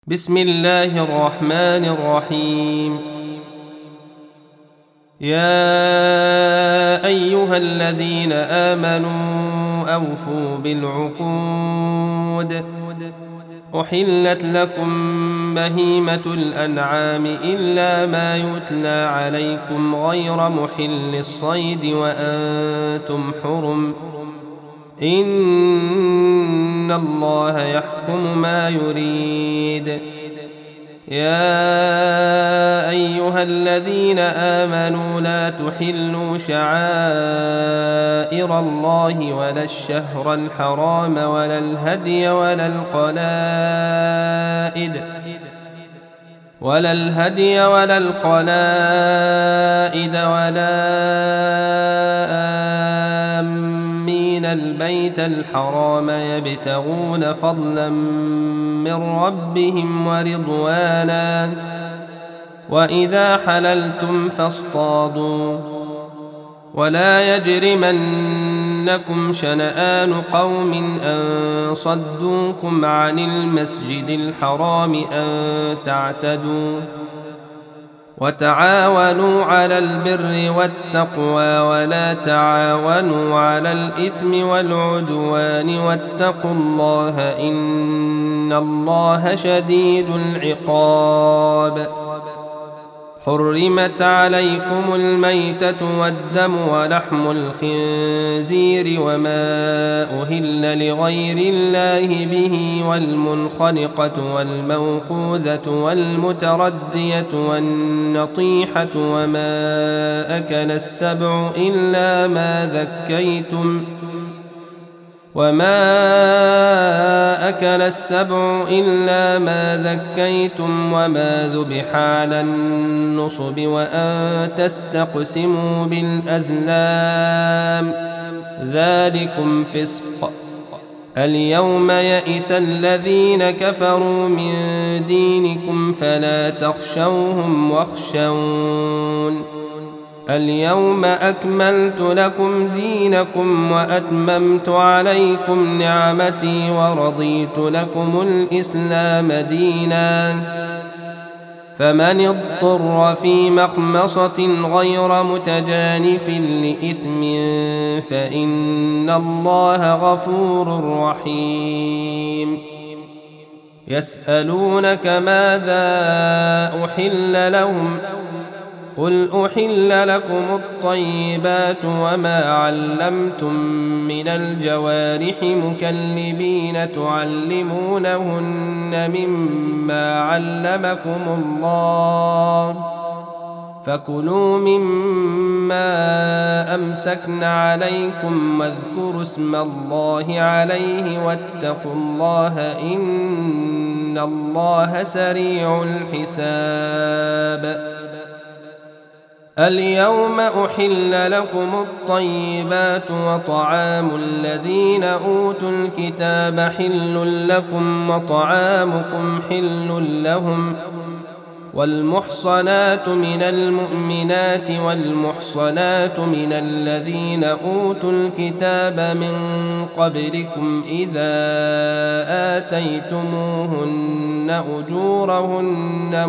بسم الله الرحمن الرحيم. يا أيها الذين آمنوا أوفوا بالعقود. أحلت لكم بهيمة الأنعام إلا ما يتلى عليكم غير محل الصيد وأنتم حرم. إن الله يحكم ما يريد. يا أيها الذين آمنوا لا تحلوا شعائر الله ولا الشهر الحرام ولا الهدي ولا القلائد ولا آمين البيت الحرام يبتغون فضلا من ربهم ورضوانا. وإذا حللتم فاصطادوا. ولا يجرمنكم شنآن قوم أن صدوكم عن المسجد الحرام أن تعتدوا. وتعاونوا على البر والتقوى ولا تعاونوا على الإثم والعدوان واتقوا الله إن الله شديد العقاب. حرمت عليكم الميتة والدم ولحم الخنزير وما أهل لغير الله به والمنخنقة والموقوذة والمتردية والنطيحة وما أكل السبع إلا ما ذكيتم وما ذبح على النصب وأن تستقسموا بالأزلام ذلكم فسق. اليوم يئس الذين كفروا من دينكم فلا تخشوهم واخشون. اليوم أكملت لكم دينكم وأتممت عليكم نعمتي ورضيت لكم الإسلام دينا. فمن اضطر في مخمصة غير متجانف لإثم فإن الله غفور رحيم. يسألونك ماذا أحل لهم قل أحل لكم الطيبات وما علمتم من الجوارح مكلبين تعلمونهن مما علمكم الله فكلوا مما أمسكن عليكم واذكروا اسم الله عليه واتقوا الله إن الله سريع الحساب. اليوم أحل لكم الطيبات وطعام الذين أوتوا الكتاب حل لكم وطعامكم حل لهم. والمحصنات من المؤمنات والمحصنات من الذين أوتوا الكتاب من قبلكم إذا آتيتموهن أجورهن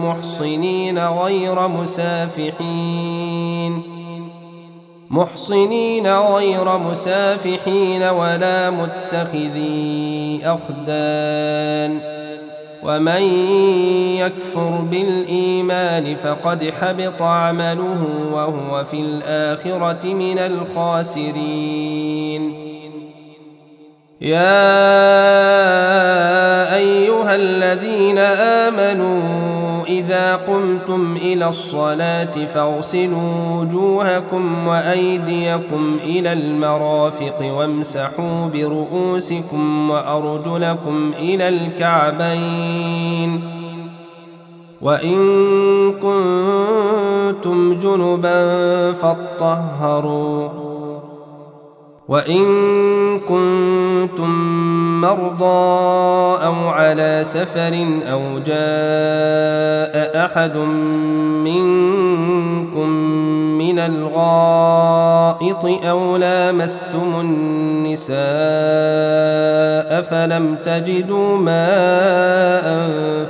محصنين غير مسافحين ولا متخذي أخدان. ومن يكفر بالإيمان فقد حبط عمله وهو في الآخرة من الخاسرين. يا أيها الذين آمنوا إذا قمتم إلى الصلاة فاغسلوا وجوهكم وأيديكم إلى المرافق وامسحوا برؤوسكم وأرجلكم إلى الكعبين. وإن كنتم جنبا فاطهروا. وإن كنتم مرضى أو على سفر أو جاء أحد منكم من الغائط أو لامستم النساء أفلم تجدوا ماء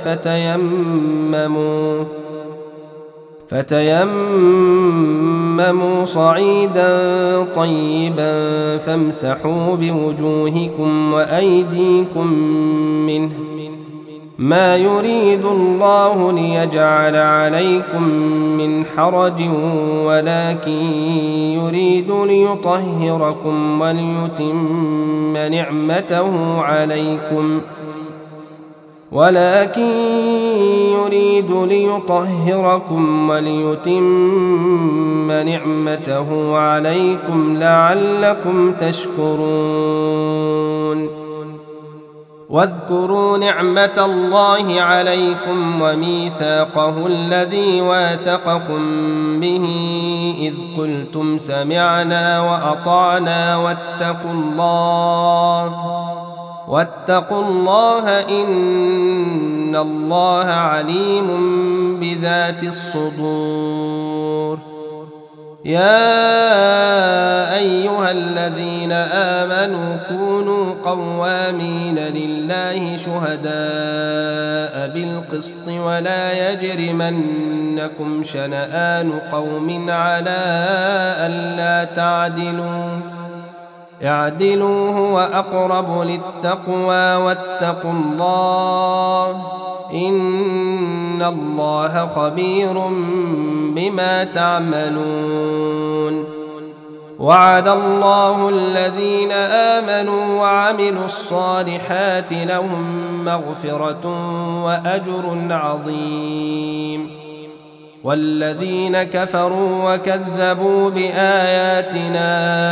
فتيمموا صعيدا طيبا فامسحوا بوجوهكم وأيديكم منه ما يريد الله ليجعل عليكم من حرج ولكن يريد ليطهركم وليتم نعمته عليكم لعلكم تشكرون واذكروا نعمة الله عليكم وميثاقه الذي واثقكم به إذ قلتم سمعنا وأطعنا واتقوا الله إن الله عليم بذات الصدور يا أيها الذين آمنوا كونوا قوامين لله شهداء بالقسط ولا يجرمنكم شنآن قوم على ألا تعدلوا اعدلوا هو أقرب للتقوى واتقوا الله إن الله خبير بما تعملون وعد الله الذين آمنوا وعملوا الصالحات لهم مغفرة وأجر عظيم والذين كفروا وكذبوا بآياتنا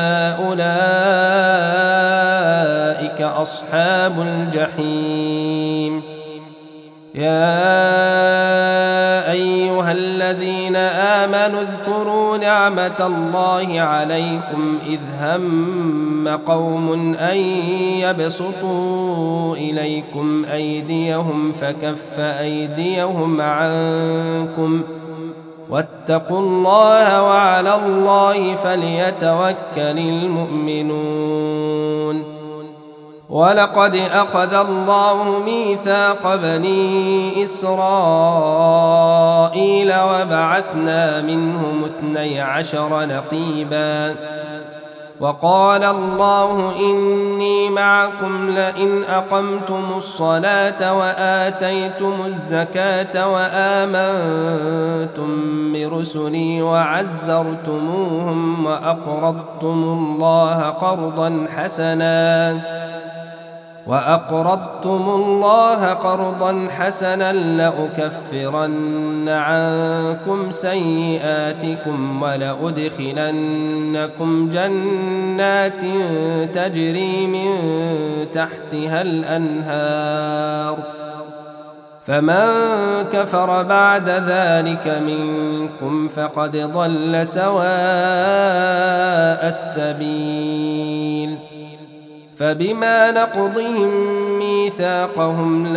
أولئك أصحاب الجحيم يا أيها الذين آمنوا اذكروا نعمة الله عليكم إذ هم قوم أن يبسطوا إليكم أيديهم فكف أيديهم عنكم واتقوا الله وعلى الله فليتوكل المؤمنون ولقد أخذ الله ميثاق بني إسرائيل وبعثنا منهم 12 نقيبا وقال الله إني معكم لئن أقمتم الصلاة وآتيتم الزكاة وآمنتم برسلي وعزرتموهم وأقرضتم الله قرضا حسنا لأكفرن عنكم سيئاتكم ولأدخلنكم جنات تجري من تحتها الأنهار فمن كفر بعد ذلك منكم فقد ضل سواء السبيل فبما نقضهم ميثاقهم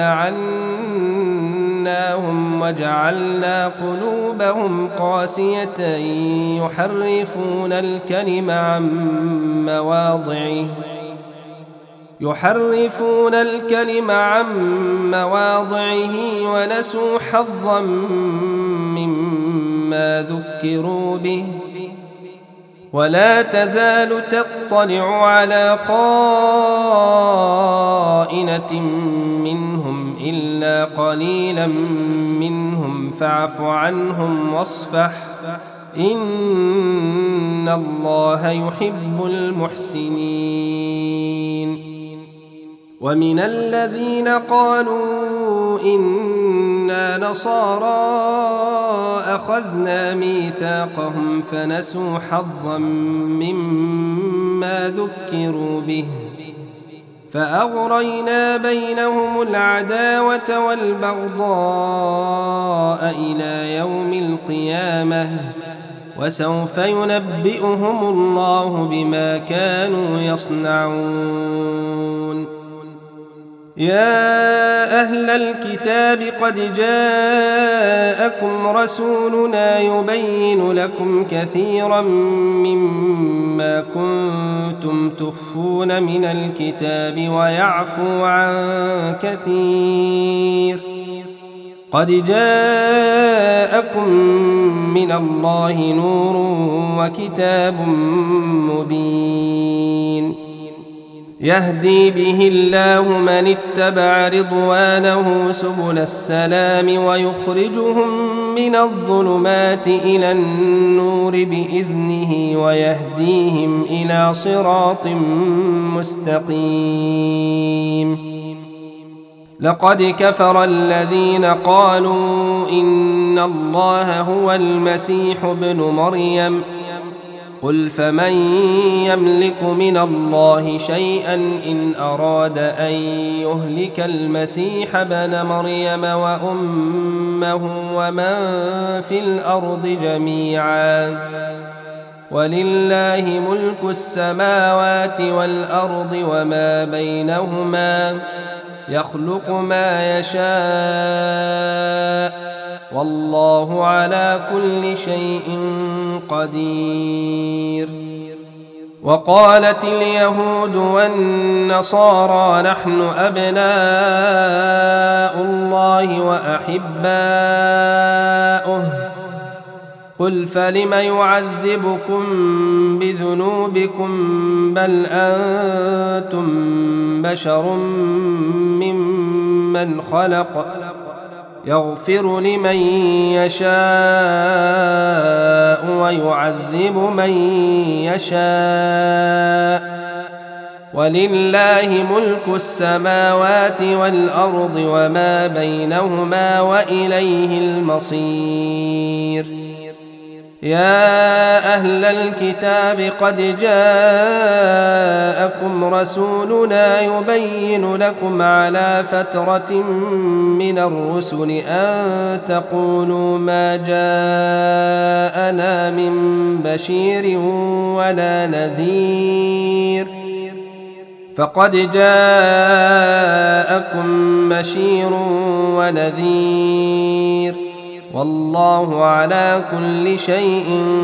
لعناهم وجعلنا قلوبهم قاسية يحرفون الكلم عن مواضعه ونسوا حظا مما ذكروا به ولا تزال تطلع على خائنة منهم إلا قليلا منهم فاعف عنهم واصفح إن الله يحب المحسنين ومن الذين قالوا إنا نصارى أخذنا ميثاقهم فنسوا حظا مما ذكروا به فأغرينا بينهم العداوة والبغضاء إلى يوم القيامة وسوف ينبئهم الله بما كانوا يصنعون يا أهل الكتاب قد جاءكم رسولنا يبين لكم كثيرا مما كنتم تخفون من الكتاب ويعفو عن كثير. قد جاءكم من الله نور وكتاب مبين يهدي به الله من اتبع رضوانه سبل السلام ويخرجهم من الظلمات إلى النور بإذنه ويهديهم إلى صراط مستقيم. لقد كفر الذين قالوا إن الله هو المسيح ابن مريم قل فمن يملك من الله شيئا إن أراد أن يهلك المسيح ابن مريم وأمه ومن في الأرض جميعا ولله ملك السماوات والأرض وما بينهما يخلق ما يشاء والله على كل شيء قدير. وقالت اليهود والنصارى نحن أبناء الله وأحباؤه قل فلم يعذبكم بذنوبكم بل أنتم بشر ممن خلق يغفر لمن يشاء ويعذب من يشاء ولله ملك السماوات والأرض وما بينهما وإليه المصير. يا أهل الكتاب قد جاءكم رسولنا يبين لكم على فترة من الرسل أن تقولوا ما جاءنا من بشير ولا نذير فقد جاءكم بشير ونذير والله على كل شيء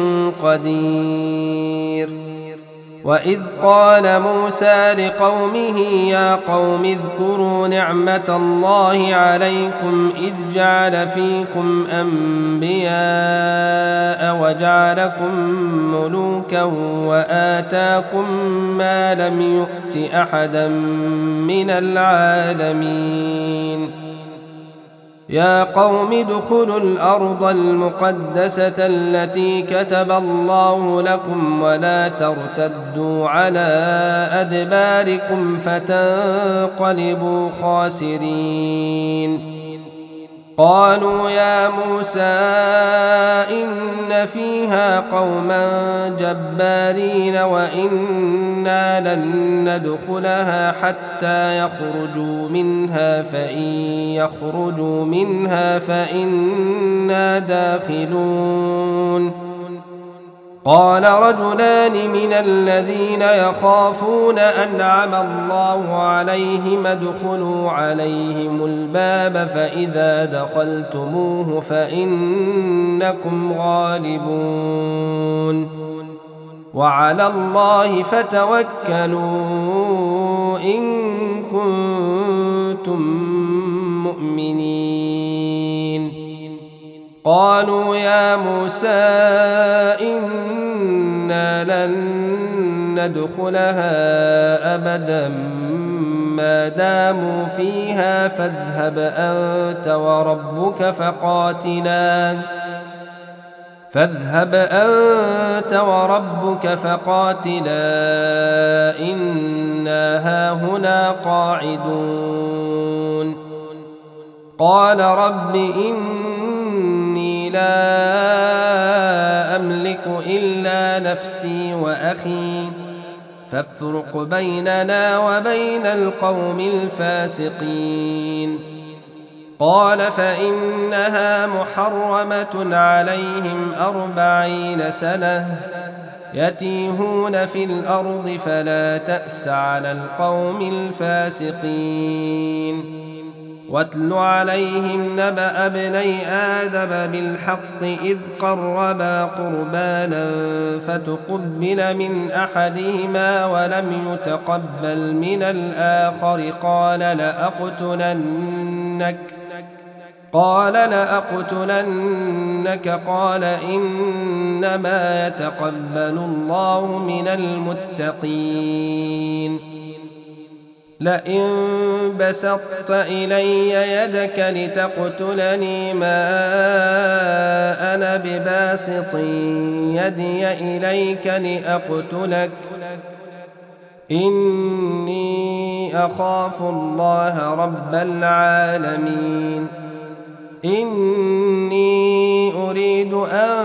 قدير. وإذ قال موسى لقومه يا قوم اذكروا نعمة الله عليكم إذ جعل فيكم أنبياء وجعلكم ملوكا وآتاكم ما لم يؤت أحدا من العالمين. يا قوم ادخلوا الأرض المقدسة التي كتب الله لكم ولا ترتدوا على أدباركم فتنقلبوا خاسرين. قالوا يا موسى إن فيها قوما جبارين وإنا لن ندخلها حتى يخرجوا منها فإن يخرجوا منها فإنا داخلون. قال رجلان من الذين يخافون أنعم الله عليهم ادخلوا عليهم الباب فإذا دخلتموه فإنكم غالبون وعلى الله فتوكلوا إن كنتم مؤمنين. قالوا يا موسى إنا لن ندخلها أبدا ما داموا فيها فاذهب أنت وربك فقاتلا إنا هاهنا قاعدون. قال رب إني لا أملك إلا نفسي وأخي فافرق بيننا وبين القوم الفاسقين. قال فإنها محرمة عليهم 40 سنة يتيهون في الأرض فلا تأس على القوم الفاسقين. واتل عليهم نبأ ابني آدم بالحق إذ قربا قربانا فتقبل من أحدهما ولم يتقبل من الآخر قال لأقتلنك قال إنما يتقبل الله من المتقين. لئن بسطت إلي يدك لتقتلني ما أنا بباسط يدي إليك لأقتلك إني أخاف الله رب العالمين. إني أريد أن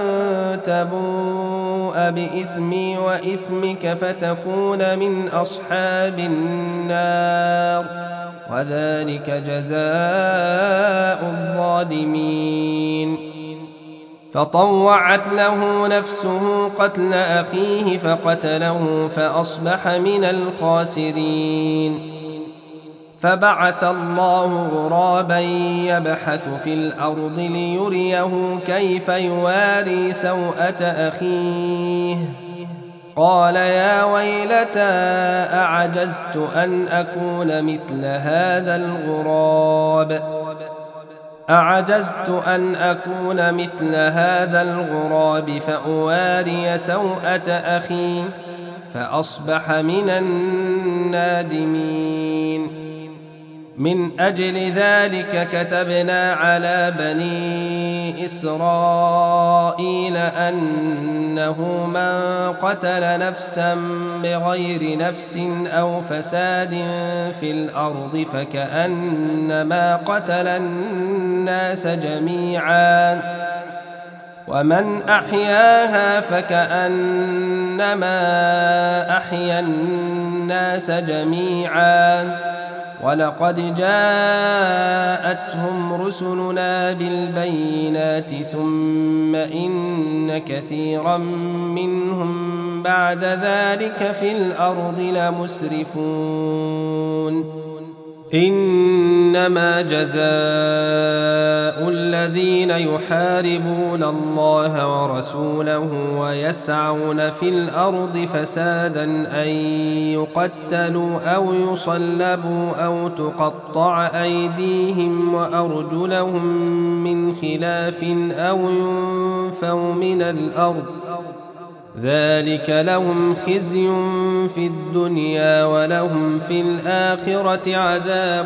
تبوء بإثمي وإثمك فتكون من أصحاب النار وذلك جزاء الظالمين. فطوعت له نفسه قتل أخيه فقتله فأصبح من الخاسرين. فبعث الله غرابا يبحث في الأرض ليريه كيف يواري سوءة أخيه قال يا ويلتى أعجزت أن أكون مثل هذا الغراب فأواري سوءة أخي فأصبح من النادمين. من أجل ذلك كتبنا على بني إسرائيل أنه من قتل نفسا بغير نفس أو فساد في الأرض فكأنما قتل الناس جميعا ومن أحياها فكأنما أحيا الناس جميعا. ولقد جاءتهم رسلنا بالبينات ثم إن كثيرا منهم بعد ذلك في الأرض لمسرفون. إنما جزاء الذين يحاربون الله ورسوله ويسعون في الأرض فسادا أن يقتلوا أو يصلبوا أو تقطع أيديهم وأرجلهم من خلاف أو ينفوا من الأرض ذلك لهم خزي في الدنيا ولهم في الآخرة عذاب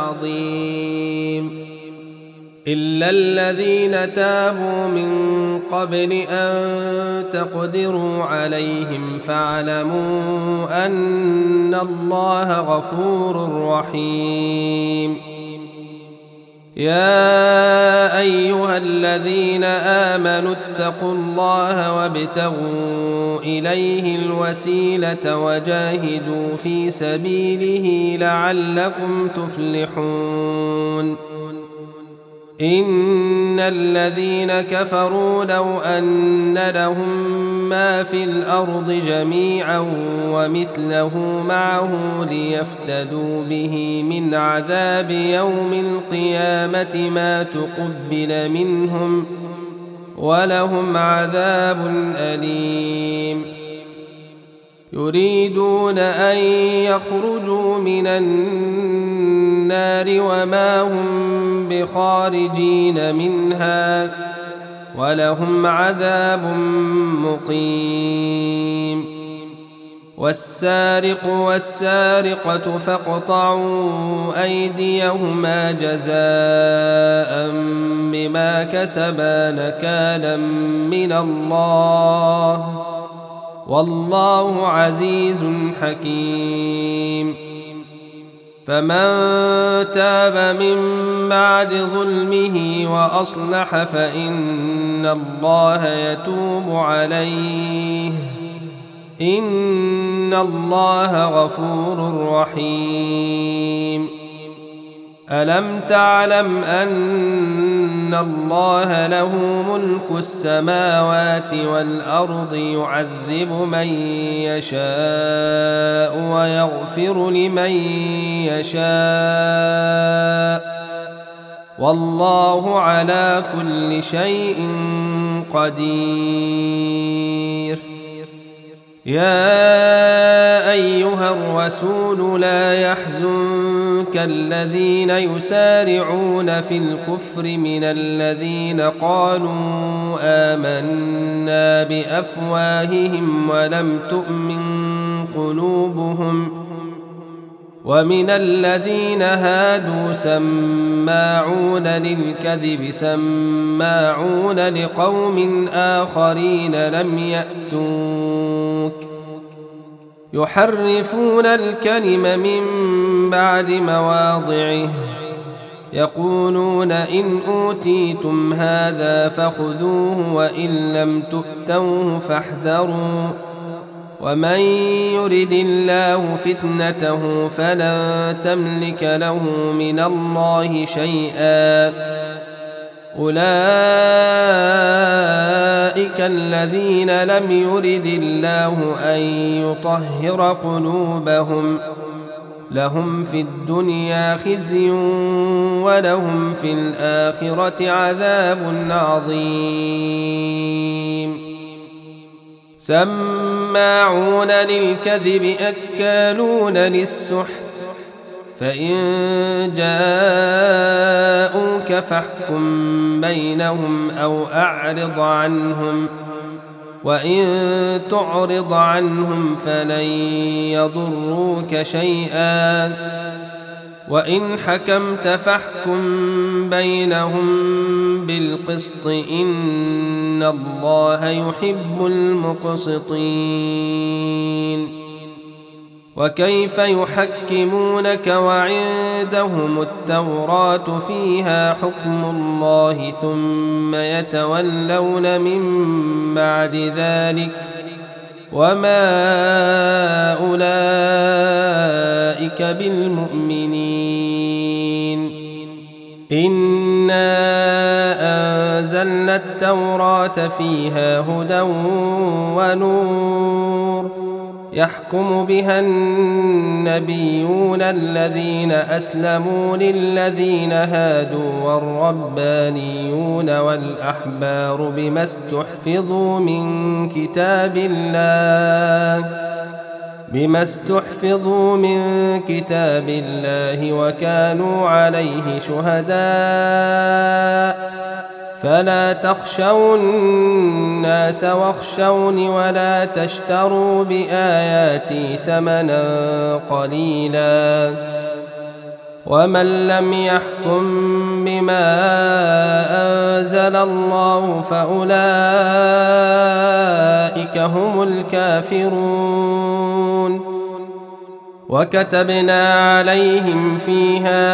عظيم. إلا الذين تابوا من قبل أن تقدروا عليهم فاعلموا أن الله غفور رحيم. يا أيها الذين آمنوا اتقوا الله وابتغوا إليه الوسيلة وجاهدوا في سبيله لعلكم تفلحون. إن الذين كفروا لو أن لهم ما في الأرض جميعا ومثله معه ليفتدوا به من عذاب يوم القيامة ما تقبل منهم ولهم عذاب أليم. يريدون أن يخرجوا من النار وما هم بخارجين منها ولهم عذاب مقيم. والسارق والسارقة فاقطعوا أيديهما جزاء بما كسبا نكالا من الله والله عزيز حكيم. فمن تاب من بعد ظلمه وأصلح فإن الله يتوب عليه إن الله غفور رحيم. ألم تعلم أن إن الله له ملك السماوات والأرض يعذب من يشاء ويغفر لمن يشاء والله على كل شيء قدير. يا أيها الرسول لا يحزنك الذين يسارعون في الكفر من الذين قالوا آمنا بأفواههم ولم تؤمن قلوبهم ومن الذين هادوا سماعون للكذب سماعون لقوم آخرين لم يأتوك يحرفون الكلم من بعد مواضعه يقولون إن أوتيتم هذا فخذوه وإن لم تؤتوه فاحذروا ومن يرد الله فتنته فلن تملك له من الله شيئا أولئك الذين لم يرد الله أن يطهر قلوبهم لهم في الدنيا خزي ولهم في الآخرة عذاب عظيم. سماعون للكذب أكالون للسحت فإن جاءوك فاحكم بينهم أو أعرض عنهم وإن تعرض عنهم فلن يضروك شيئا وإن حكمت فاحكم بينهم بالقسط إن الله يحب المقسطين. وكيف يحكمونك وعندهم التوراة فيها حكم الله ثم يتولون من بعد ذلك وما أولئك بالمؤمنين. إنا أنزلنا التوراة فيها هدى ونور يحكم بها النبيون الذين أسلموا للذين هادوا والربانيون والأحبار بما استحفظوا من كتاب الله وكانوا عليه شهداء فلا تخشوا الناس واخشوني ولا تشتروا بآياتي ثمنا قليلا ومن لم يحكم بما أنزل الله فأولئك هم الكافرون. وكتبنا عليهم فيها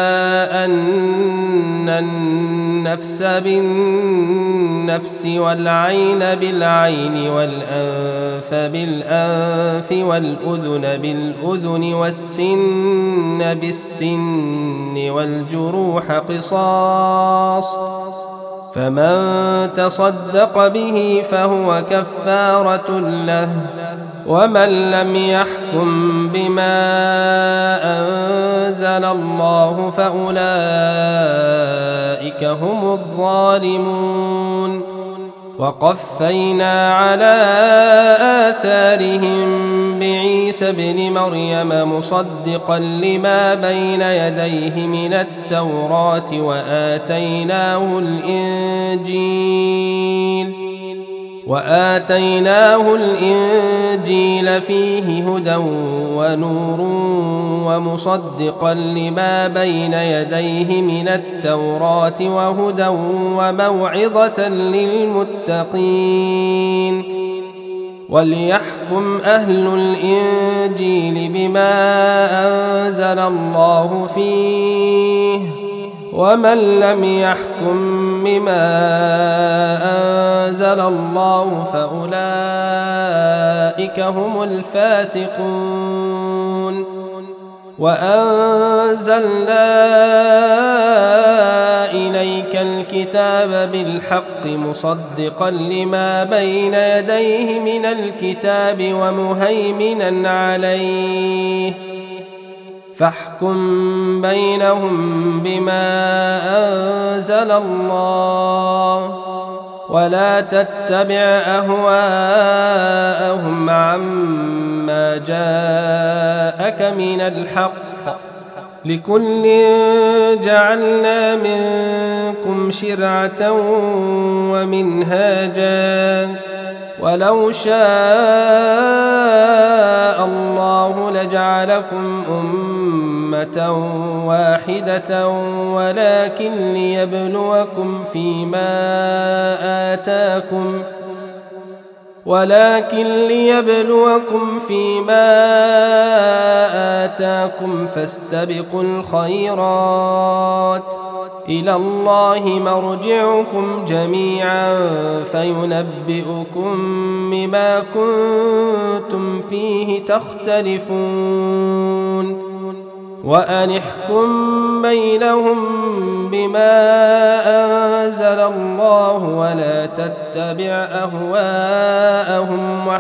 أن النفس بالنفس والعين بالعين والأنف بالأنف والأذن بالأذن والسن بالسن والجروح قصاص فمن تصدق به فهو كفارة له ومن لم يحكم بما أنزل الله فأولئك هم الظالمون. وقفينا على آثارهم بعيسى ابن مريم مصدقا لما بين يديه من التوراة وآتيناه الإنجيل فيه هدى ونور ومصدقا لما بين يديه من التوراة وهدى وموعظة للمتقين. وليحكم أهل الإنجيل بما أنزل الله فيه ومن لم يحكم بما أنزل الله فأولئك هم الفاسقون. وأنزلنا إليك الكتاب بالحق مصدقا لما بين يديه من الكتاب ومهيمنا عليه فاحكم بينهم بما أنزل الله ولا تتبع أهواءهم عما جاءك من الحق لكل جعلنا منكم شرعة ومنهاجا ولو شاء الله لجعلكم أمة واحدة ولكن ليبلوكم فيما آتاكم فاستبقوا الخيرات إلى الله مرجعكم جميعا فينبئكم بما كنتم فيه تختلفون وأن احكم بينهم بما أنزل الله ولا تتبع أهواءهم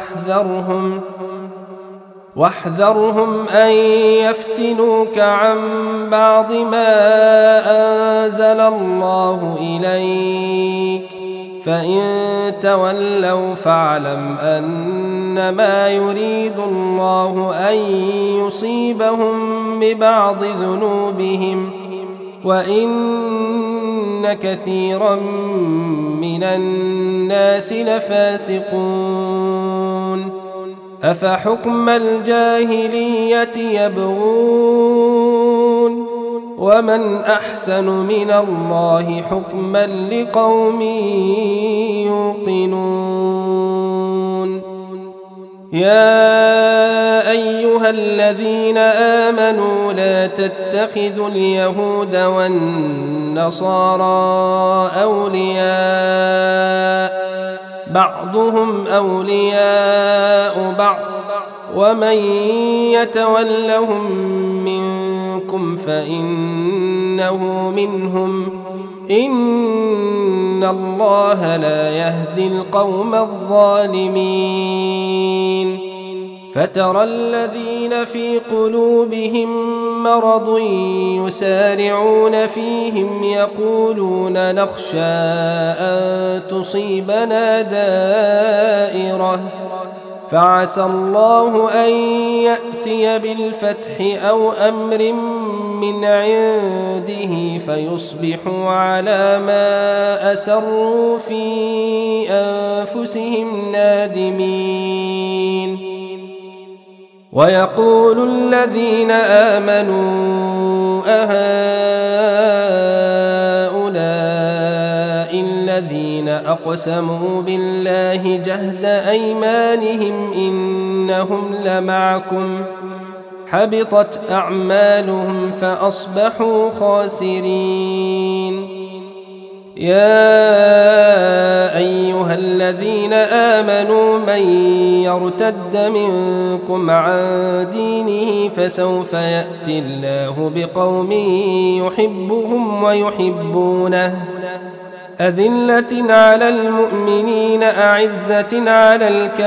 واحذرهم أن يفتنوك عن بعض ما أنزل الله إليك فإن تولوا فاعلم أنما يريد الله أن يصيبهم ببعض ذنوبهم وإن كثيرا من الناس لفاسقون أفحكم الجاهلية يبغون ومن أحسن من الله حكما لقوم يوقنون يا أيها الذين آمنوا لا تتخذوا اليهود والنصارى أولياء بعضهم أولياء بعض ومن يتولهم منكم فإنه منهم إن الله لا يهدي القوم الظالمين فترى الذين في قلوبهم مرض يسارعون فيهم يقولون نخشى أن تصيبنا دائرة فعسى الله أن يأتي بالفتح أو أمر من عنده فيصبحوا على ما أسروا في أنفسهم نادمين ويقول الذين آمنوا أهؤلاء الذين أقسموا بالله جهد أيمانهم إنهم لمعكم حبطت أعمالهم فأصبحوا خاسرين يا أيها الذين آمنوا من يرتد منكم عن دينه فسوف يأتي الله بقوم يحبهم ويحبونه أذلة على المؤمنين أعزة على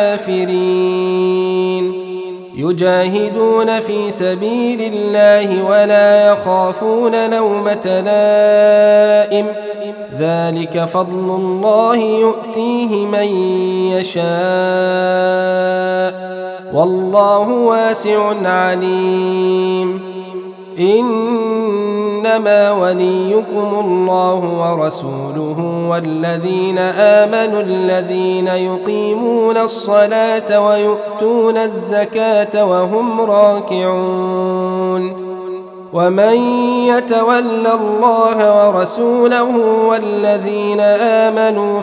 الكافرين يجاهدون في سبيل الله ولا يخافون لومة لائم ذلك فضل الله يؤتيه من يشاء والله واسع عليم إنما وليكم الله ورسوله والذين آمنوا الذين يقيمون الصلاة ويؤتون الزكاة وهم راكعون ومن يتول الله ورسوله والذين آمنوا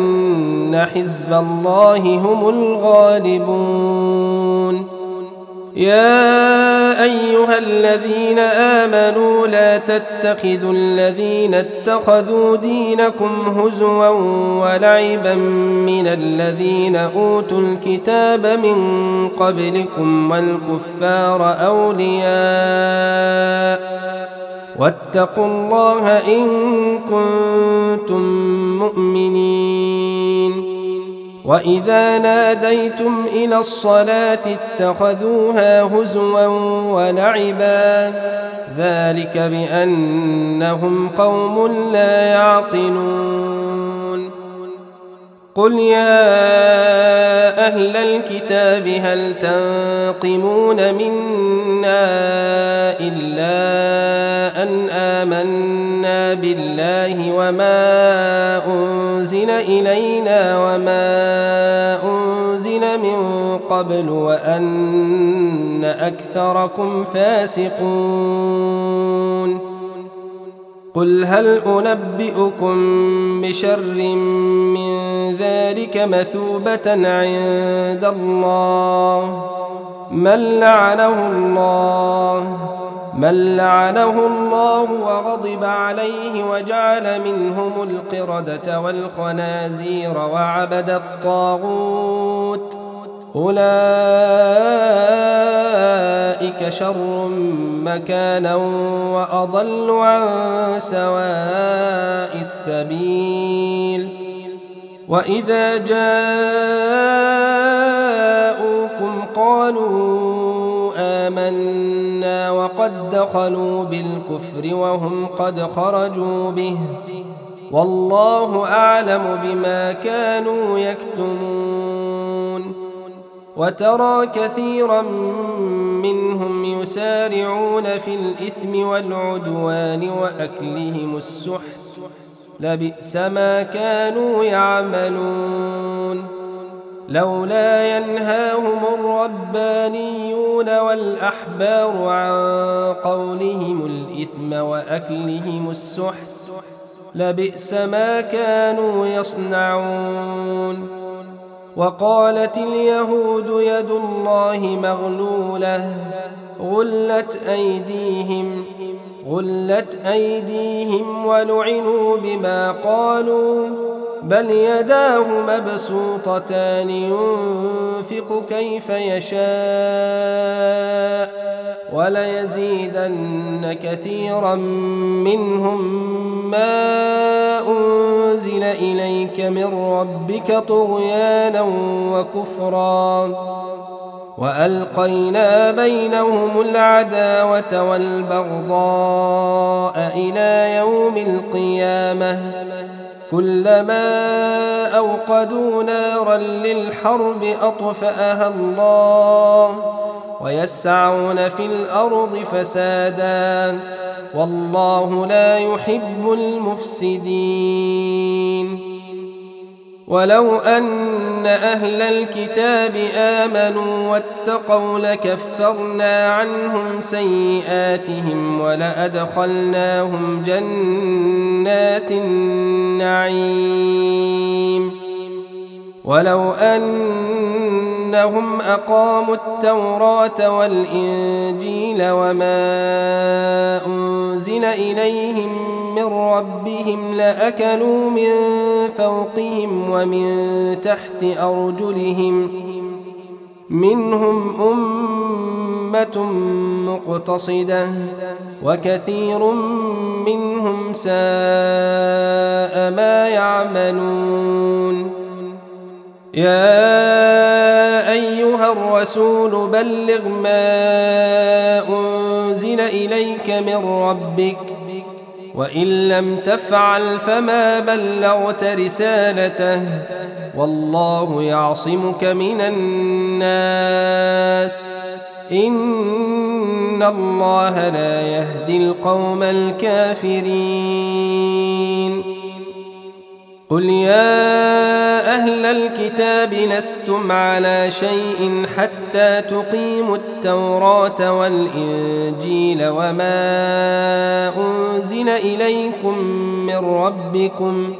فإن حزب الله هم الغالبون يا أيها الذين آمنوا لا تتخذوا الذين اتخذوا دينكم هزوا ولعبا من الذين أوتوا الكتاب من قبلكم والكفار أولياء واتقوا الله إن كنتم مؤمنين. وإذا ناديتم إلى الصلاة اتخذوها هزوا ولعبا ذلك بأنهم قوم لا يعقلون. قل يا أهل الكتاب هل تنقمون منا إلا أن آمنا بالله وما أنزل إلينا وما أنزل من قبل وأن أكثركم فاسقون. قل هل أنبئكم بشر من ذلك مثوبة عند الله من لعنه الله وغضب عليه وجعل منهم القردة والخنازير وعبد الطاغوت أولئك شر مكانا وأضل عن سواء السبيل. وإذا جاءوكم قالوا آمنا وقد دخلوا بالكفر وهم قد خرجوا به والله أعلم بما كانوا يكتمون. وترى كثيرا منهم يسارعون في الإثم والعدوان وأكلهم السحت لبئس ما كانوا يعملون. لولا ينهاهم الربانيون والأحبار عن قولهم الإثم وأكلهم السحت لبئس ما كانوا يصنعون. وقالت اليهود يد الله مغلولة غلت أيديهم ولعنوا بما قالوا بل يداه مبسوطتان ينفق كيف يشاء وليزيدن كثيرا منهم ما أنزل إليك من ربك طغيانا وكفرا وألقينا بينهم العداوة والبغضاء إلى يوم القيامة كلما أوقدوا نارا للحرب أطفأها الله ويسعون في الأرض فسادا والله لا يحب المفسدين. ولو أن أهل الكتاب آمنوا واتقوا لكفرنا عنهم سيئاتهم ولأدخلناهم جنات النعيم. ولو أنهم أقاموا التوراة والإنجيل وما أنزل إليهم من ربهم لأكلوا من فوقهم ومن تحت أرجلهم منهم أمة مقتصدة وكثير منهم ساء ما يعملون. يا أيها الرسول بلغ ما أنزل إليك من ربك وإن لم تفعل فما بلغت رسالته والله يعصمك من الناس إن الله لا يهدي القوم الكافرين. قل يا أهل الكتاب لستم على شيء حتى تقيموا التوراة والإنجيل وما أنزل إليكم من ربكم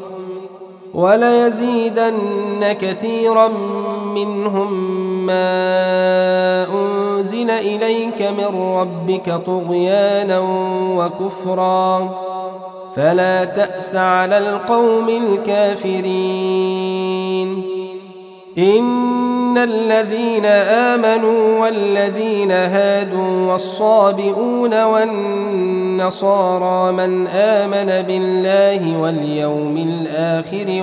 وليزيدن كثيرا منهم ما أنزل أنزل إليك من ربك طغيانا وكفرا فلا تأس على القوم الكافرين إن الذين آمنوا والذين هادوا والصابئون والنصارى من آمن بالله واليوم الآخر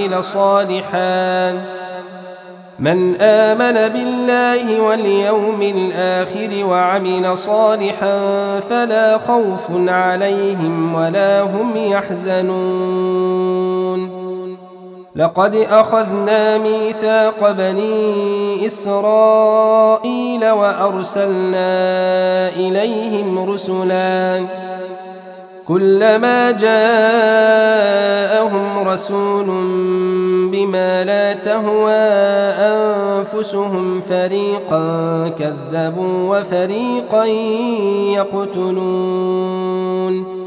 وعمل صالحا فلا خوف عليهم ولا هم يحزنون لقد أخذنا ميثاق بني إسرائيل وأرسلنا إليهم رسلا كلما جاءهم رسول بما لا تهوى أنفسهم فريقا كذبوا وفريقا يقتلون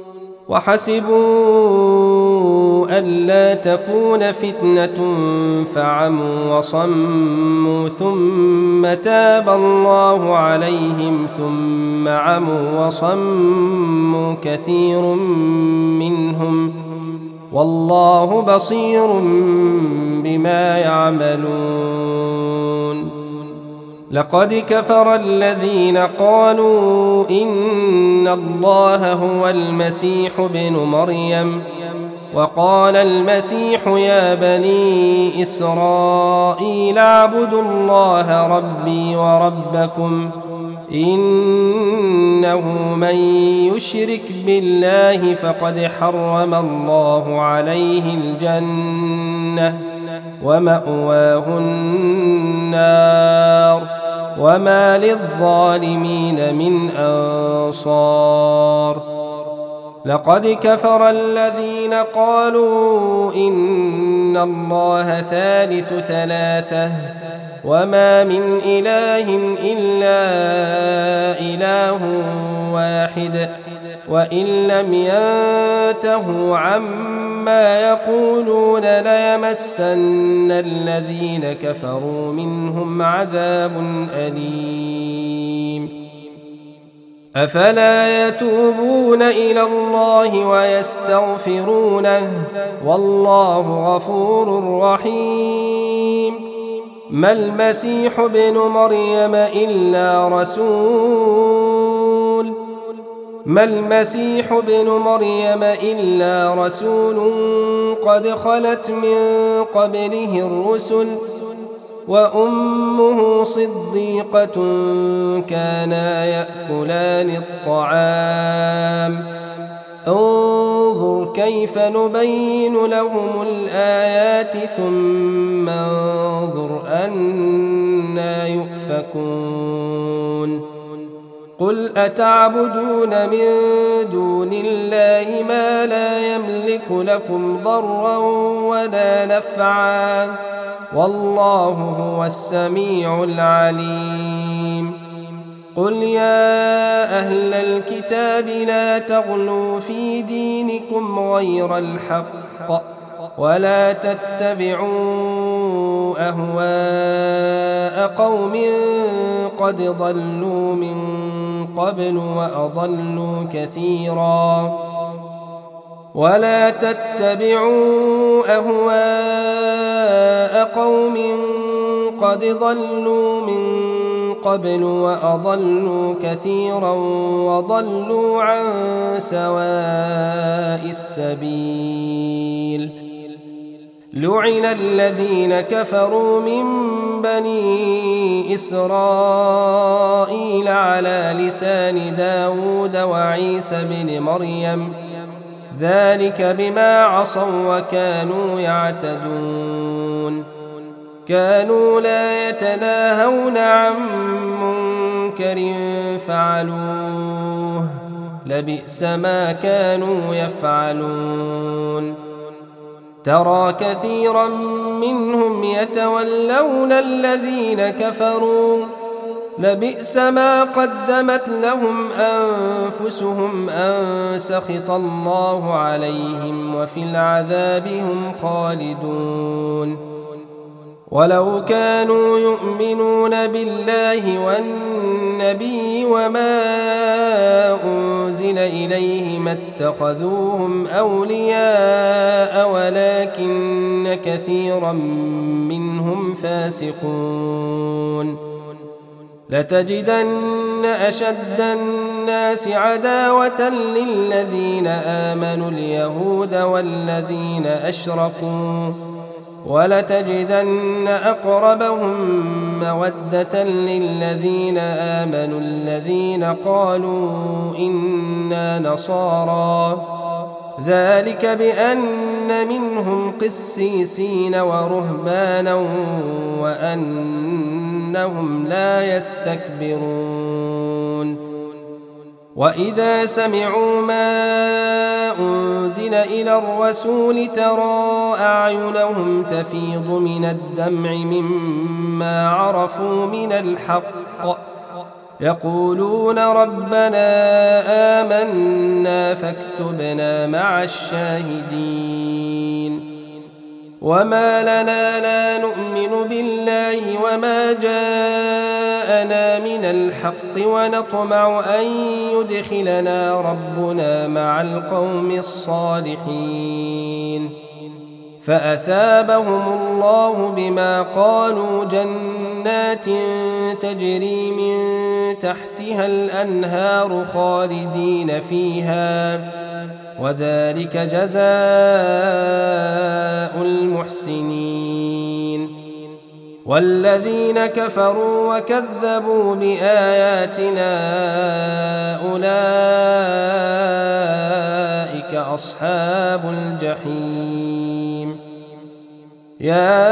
وحسبوا ألا تكون فتنة فعموا وصموا ثم تاب الله عليهم ثم عموا وصموا كثير منهم والله بصير بما يعملون لقد كفر الذين قالوا إن الله هو المسيح ابن مريم وقال المسيح يا بني إسرائيل اعبدوا الله ربي وربكم إنه من يشرك بالله فقد حرم الله عليه الجنة ومأواه النار وما للظالمين من أنصار لقد كفر الذين قالوا إن الله ثالث ثلاثة وما من إله إلا إله واحد وإن لم ينتهوا عما يقولون ليمسن الذين كفروا منهم عذاب أليم أفلا يتوبون إلى الله ويستغفرونه والله غفور رحيم ما المسيح ابن مريم إلا رسول قد خلت من قبله الرسل وأمه صديقة كانا يأكلان الطعام انظر كيف نبين لهم الآيات ثم انظر أنى يؤفكون قل أتعبدون من دون الله ما لا يملك لكم ضرا ولا نفعا والله هو السميع العليم قل يا أهل الكتاب لا تغلوا في دينكم غير الحق ولا تتبعوا أهواء قوم قد ضلوا من قبل وأضلوا كثيرا وضلوا عن سواء السبيل لعن الذين كفروا من بني إسرائيل على لسان داود وعيسى بن مريم ذلك بما عصوا وكانوا يعتدون كانوا لا يتناهون عن منكر فعلوه لبئس ما كانوا يفعلون ترى كثيرا منهم يتولون الذين كفروا لبئس ما قدمت لهم أنفسهم أن سخط الله عليهم وفي العذاب هم خالدون ولو كانوا يؤمنون بالله والنبي وما أنزل إليه ما اتخذوهم أولياء ولكن كثيرا منهم فاسقون لتجدن أشد الناس عداوة للذين آمنوا اليهود والذين أشركوا ولتجدن أقربهم مودة للذين آمنوا الذين قالوا إنا نصارى ذلك بأن منهم قسيسين ورهبانا وأنهم لا يستكبرون وإذا سمعوا ما أنزل إلى الرسول ترى أعينهم تفيض من الدمع مما عرفوا من الحق يقولون ربنا آمنا فاكتبنا مع الشاهدين وما لنا لا نؤمن بالله وما جاءنا من الحق ونطمع أن يدخلنا ربنا مع القوم الصالحين فأثابهم الله بما قالوا جنات تجري من تحتها الأنهار خالدين فيها وذلك جزاء المحسنين والذين كفروا وكذبوا بآياتنا أولئك أصحاب الجحيم يا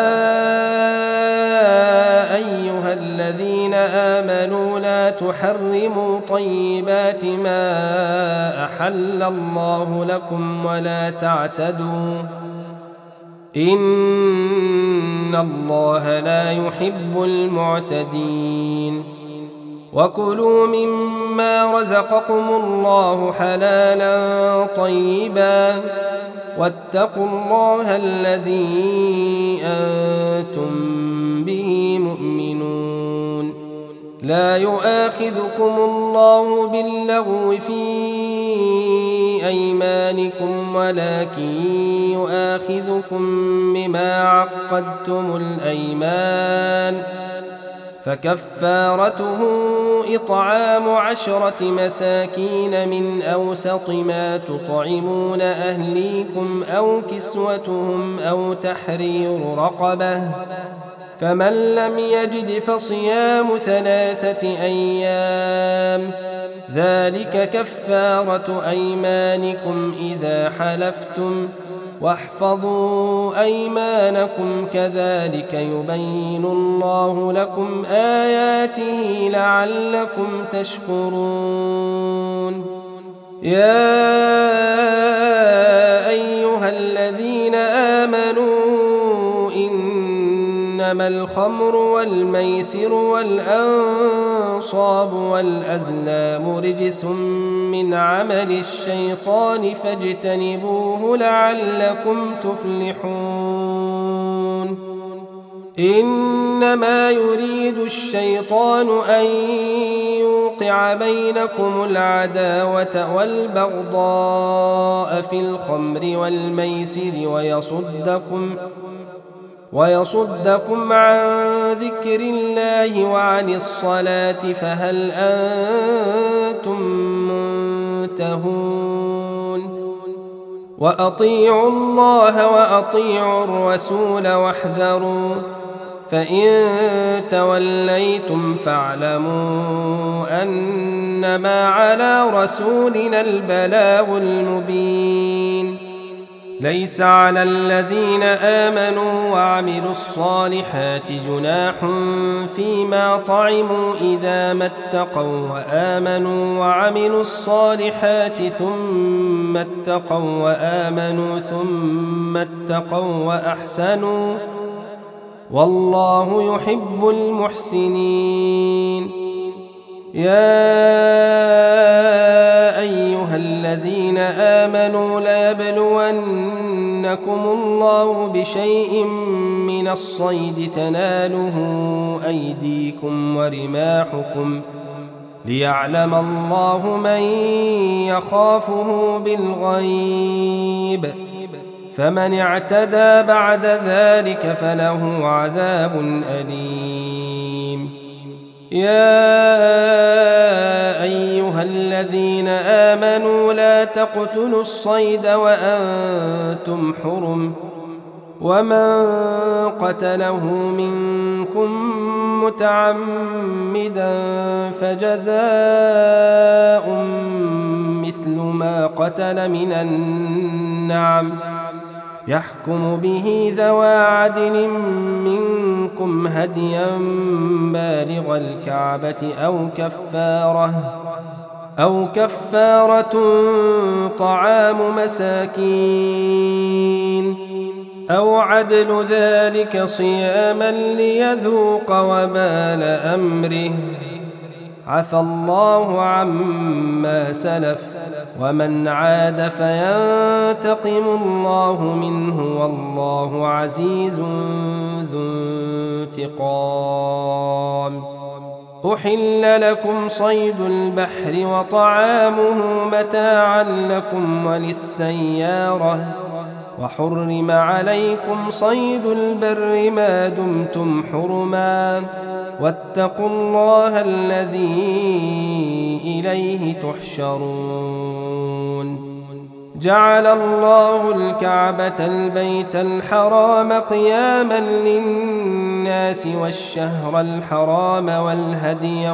أيها الذين آمنوا لا تحرموا طيبات ما أحل الله لكم ولا تعتدوا إن الله لا يحب المعتدين وكلوا مما رزقكم الله حلالا طيبا واتقوا الله الذي أنتم به مؤمنون لا يؤاخذكم الله باللغو في أيمانكم ولكن يؤاخذكم بما عقدتم الأيمان فكفارته إطعام 10 مساكين من أوسط ما تطعمون أهليكم أو كسوتهم أو تحرير رقبة فمن لم يجد فصيام 3 أيام ذلك كفارة أيمانكم إذا حلفتم واحفظوا أيمانكم كذلك يبين الله لكم آياته لعلكم تشكرون يا أيها الذين آمنوا إنما الخمر والميسر والأنصاب والأزلام رجس من عمل الشيطان فاجتنبوه لعلكم تفلحون إنما يريد الشيطان أن يوقع بينكم العداوة والبغضاء في الخمر والميسر ويصدكم عن ذكر الله وعن الصلاة فهل أنتم منتهون وأطيعوا الله وأطيعوا الرسول واحذروا فإن توليتم فاعلموا أنما على رسولنا البلاغ المبين ليس على الذين آمنوا وعملوا الصالحات جناح فيما طعموا إذا ما اتقوا وآمنوا وعملوا الصالحات ثم اتقوا وآمنوا ثم اتقوا وأحسنوا والله يحب المحسنين يا أيها الذين آمنوا ليبلونكم ليبلونكم الله بشيء من الصيد تناله أيديكم ورماحكم ليعلم الله من يخافه بالغيب فمن اعتدى بعد ذلك فله عذاب أليم. يا أيها الذين آمنوا لا تقتلوا الصيد وأنتم حرم ومن قتله منكم متعمدا فجزاء مثل ما قتل من النعم يحكم به ذوى عدل منكم هديا بالغ الكعبة أو كفارة طعام مساكين أو عدل ذلك صياما ليذوق وبال أمره عفى الله عما سلف ومن عاد فينتقم الله منه والله عزيز ذو انتقام. أحل لكم صيد البحر وطعامه متاعا لكم وللسيارة وحرم عليكم صيد البر ما دمتم حرما واتقوا الله الذي إليه تحشرون. جعل الله الكعبة البيت الحرام قياما للناس والشهر الحرام والهدي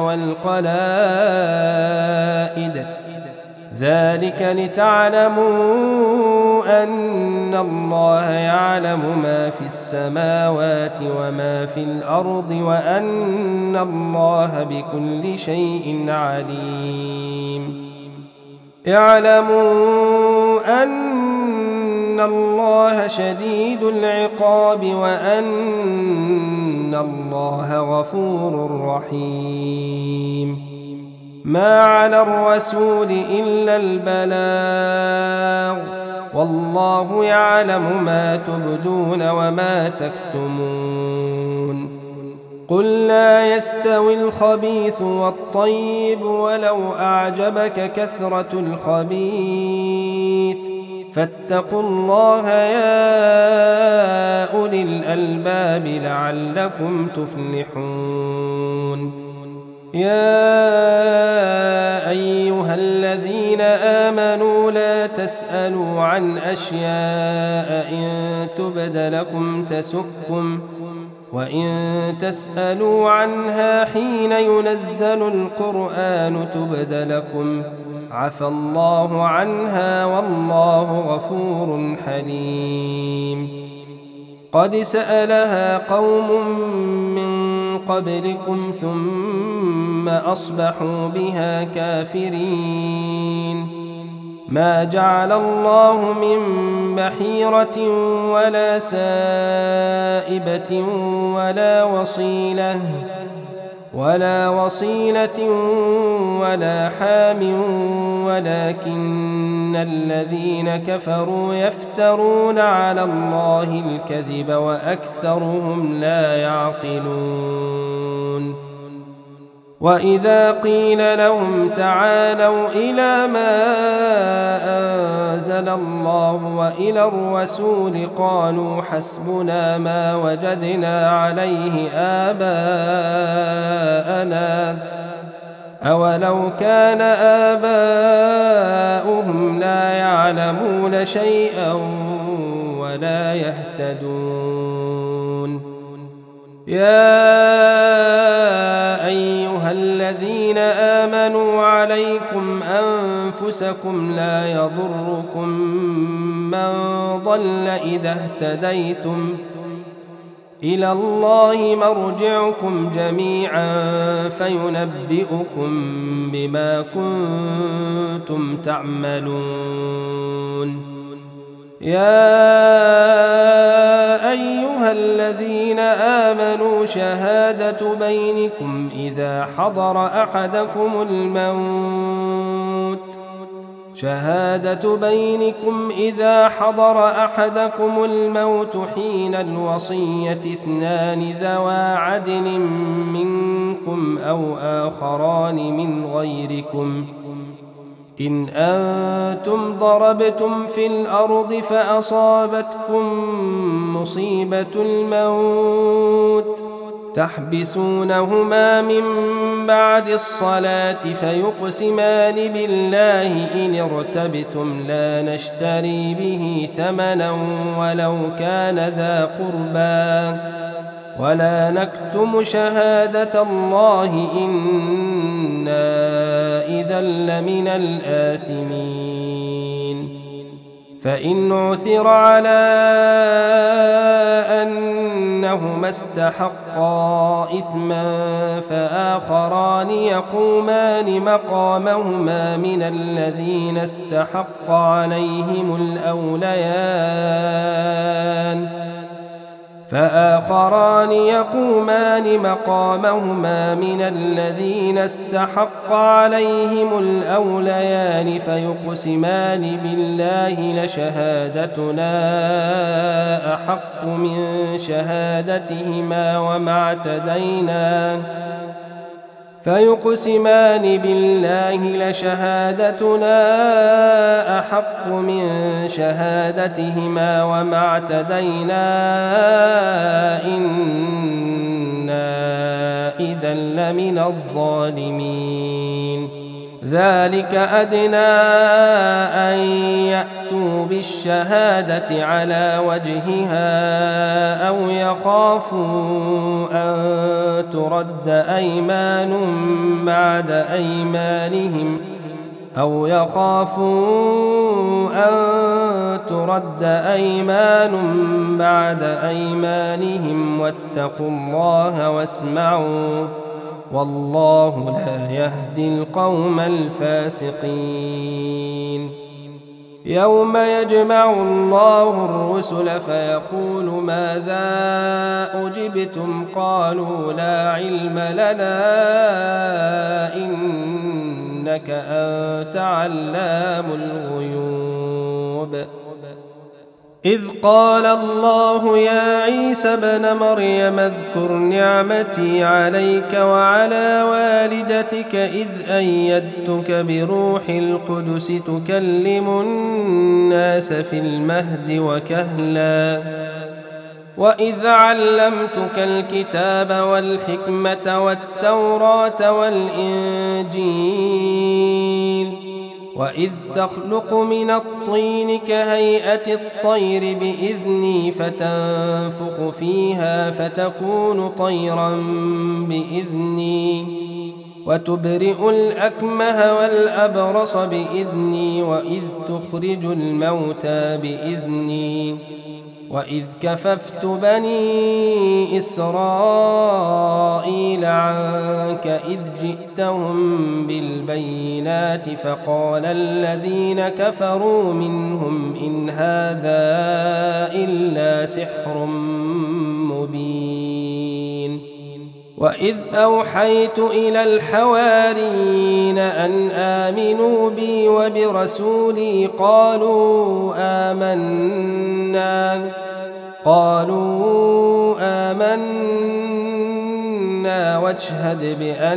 والقلائد ذلك لتعلموا أن الله يعلم ما في السماوات وما في الأرض وأن الله بكل شيء عليم. اعلموا أن الله شديد العقاب وأن الله غفور رحيم. ما على الرسول إلا البلاغ والله يعلم ما تبدون وما تكتمون. قل لا يستوي الخبيث والطيب ولو أعجبك كثرة الخبيث فاتقوا الله يا أولي الألباب لعلكم تفلحون. يا أيها الذين آمنوا لا تسألوا عن أشياء إن تبد لكم تسؤكم وإن تسألوا عنها حين ينزل القرآن تبد لكم عفى الله عنها والله غفور حليم. قد سألها قوم من قبلكم ثم أصبحوا بها كافرين. ما جعل الله من بحيرة ولا سائبة ولا وصيلة ولا حام ولكن الذين كفروا يفترون على الله الكذب وأكثرهم لا يعقلون. وإذا قيل لهم تعالوا إلى ما أنزل الله وإلى الرسول قالوا حسبنا ما وجدنا عليه آباءنا أولو كان آباؤهم لا يعلمون شيئا ولا يهتدون. يا أيها الذين آمنوا عليكم أنفسكم لا يضركم من ضل إذا اهتديتم إلى الله مرجعكم جميعا فينبئكم بما كنتم تعملون. يا أيها الذين آمنوا شهادة بينكم إذا حضر أحدكم الموت شهادة بينكم إذا حضر أحدكم الموت حين الوصية 2 ذوى عدل منكم أو آخران من غيركم إن أنتم ضربتم في الأرض فأصابتكم مصيبة الموت تحبسونهما من بعد الصلاة فيقسمان بالله إن ارتبتم لا نشتري به ثمنا ولو كان ذا قربى ولا نكتم شهادة الله إنا إذا لمن الآثمين فإن عثر على أنهما استحقا إثما فآخران يقومان مقامهما من الذين استحق عليهم الأوليان فيقسمان بالله لشهادتنا أحق من شهادتهما وما اعتدينا إنا إذا لمن الظالمين ذلك أدنى أن يأتوا بالشهادة على وجهها أو يخافوا أن ترد أيمان بعد أيمانهم واتقوا الله واسمعوا والله لا يهدي القوم الفاسقين يوم يجمع الله الرسل فيقول ماذا أجبتم قالوا لا علم لنا إنك أنت علام الغيوب إذ قال الله يا عيسى ابن مريم اذكر نعمتي عليك وعلى والدتك إذ أيدتك بروح القدس تكلم الناس في المهد وكهلا وإذ علمتك الكتاب والحكمة والتوراة والإنجيل وإذ تخلق من الطين كهيئة الطير بإذني فتنفخ فيها فتكون طيرا بإذني وتبرئ الأكمه والأبرص بإذني وإذ تخرج الموتى بإذني وإذ كففت بني إسرائيل عنك إذ جئتهم بالبينات فقال الذين كفروا منهم إن هذا إلا سحر مبين وإذ أوحيت إلى الحواريين أن آمنوا بي وبرسولي قالوا آمنا واشهد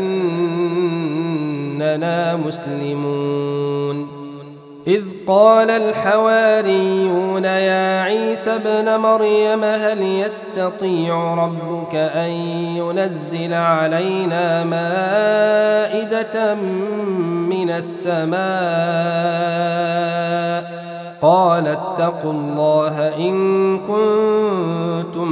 بأننا مسلمون إذ قال الحواريون يا عيسى ابن مريم هل يستطيع ربك أن ينزل علينا مائدة من السماء قال اتقوا الله إن كنتم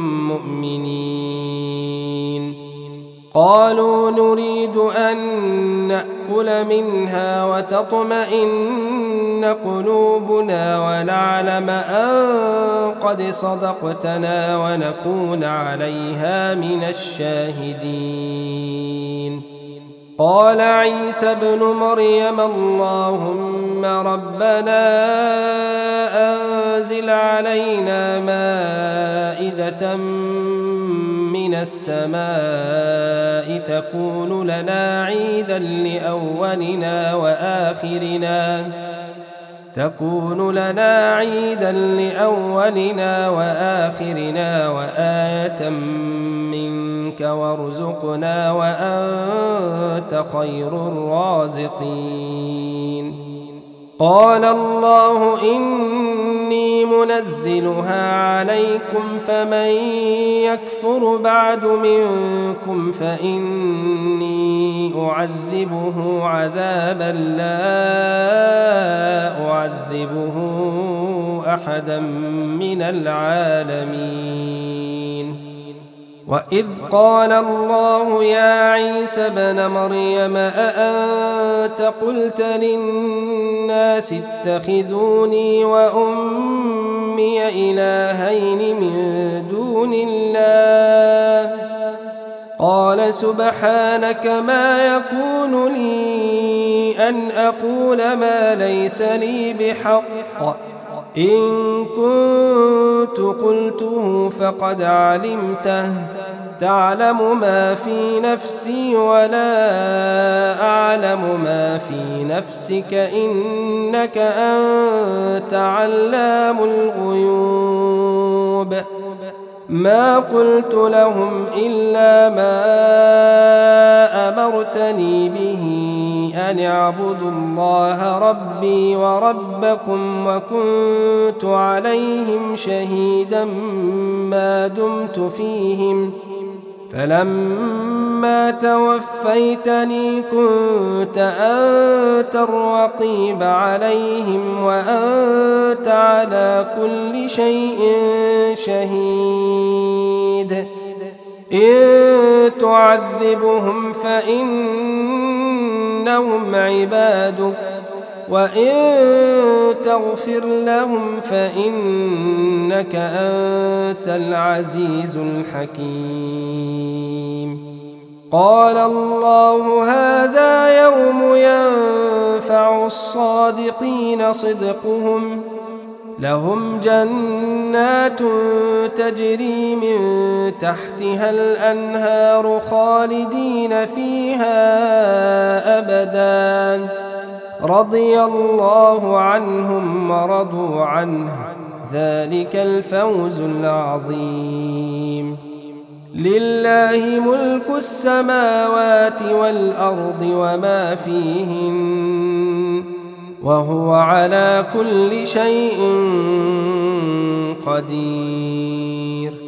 مؤمنين قالوا نريد أن نأكل منها وتطمئن قلوبنا ونعلم أن قد صدقتنا ونكون عليها من الشاهدين قال عيسى ابن مريم اللهم ربنا أنزل علينا مائدة من السماء تكون لنا عيدا لأولنا وآخرنا تكون لنا عيدا لأولنا وآخرنا وآية منك وارزقنا وأنت خير الرازقين. قال الله إني منزلها عليكم فمن يكفر بعد منكم فإني أعذبه عذابا لا أعذبه أحدا من العالمين. وإذ قال الله يا عيسى ابن مريم أأنت قلت للناس اتخذوني وأمي إلهين من دون الله قال سبحانك ما يكون لي أن أقول ما ليس لي بحق إن كنت قلته فقد علمته تعلم ما في نفسي ولا أعلم ما في نفسك إنك أنت علام الغيوب. ما قلت لهم إلا ما أمرتني به أن اعبدوا الله ربي وربكم وكنت عليهم شهيدا ما دمت فيهم فلما توفيتني كنت أنت الرقيب عليهم وأنت على كل شيء شهيد. إن تعذبهم فإنهم عبادك وإن تغفر لهم فإنك أنت العزيز الحكيم. قال الله هذا يوم ينفع الصادقين صدقهم لهم جنات تجري من تحتها الأنهار خالدين فيها أبدا رضي الله عنهم ورضوا عنه ذلك الفوز العظيم. لله ملك السماوات والأرض وما فيهن وهو على كل شيء قدير.